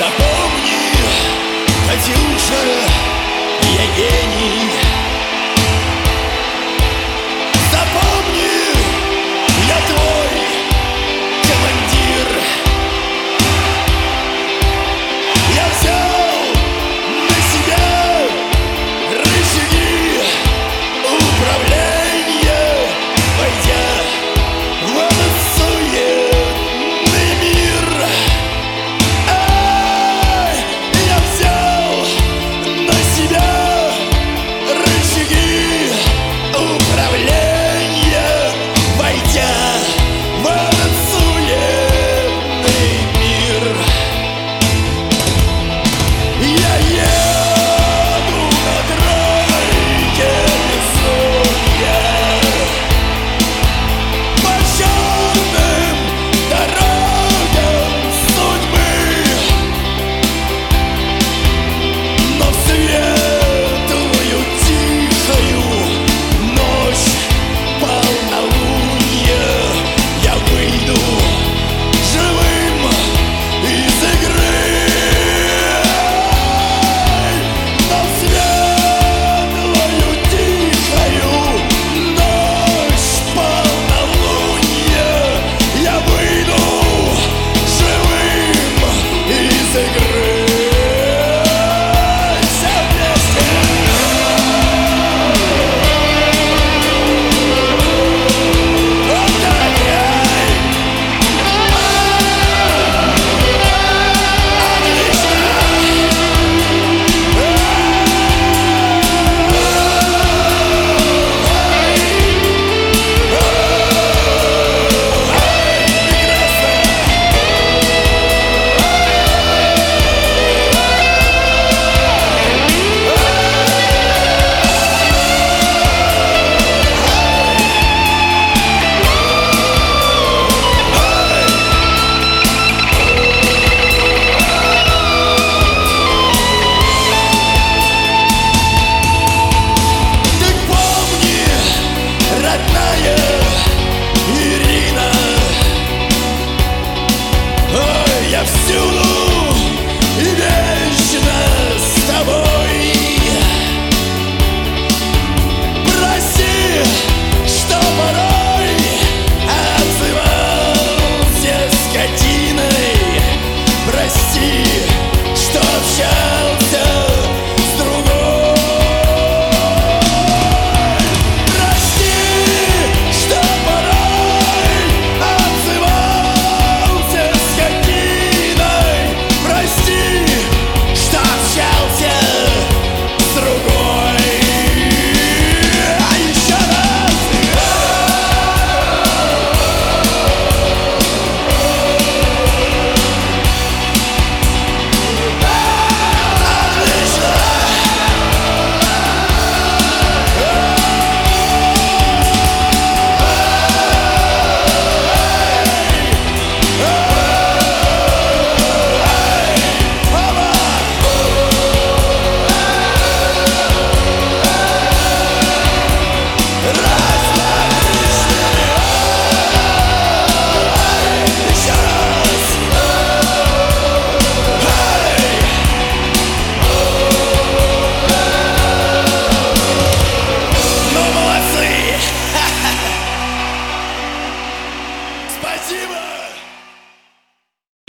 Запомни, Катюша, я гений. Запомни, я твой командир. Я взял на себя рычаги управления, войдя в этот суетный мир. Я взял на себя рычаги управления, войдя в этот суетный мир. Я еду на тройке везунья по черным дорогам судьбы, но в светлую тихую ночь полнолуния я выйду живым из игры. Но в светлую тихую ночь полнолуния я выйду живым из игры. Все вместе. Я всюду и вечно с тобой. Прости, что порой отзывался скотиной. Прости, что общался с другой. Прости, что порой отзывался скотиной. Прости, что общался с другой. А еще раз. Отлично. Спасибо!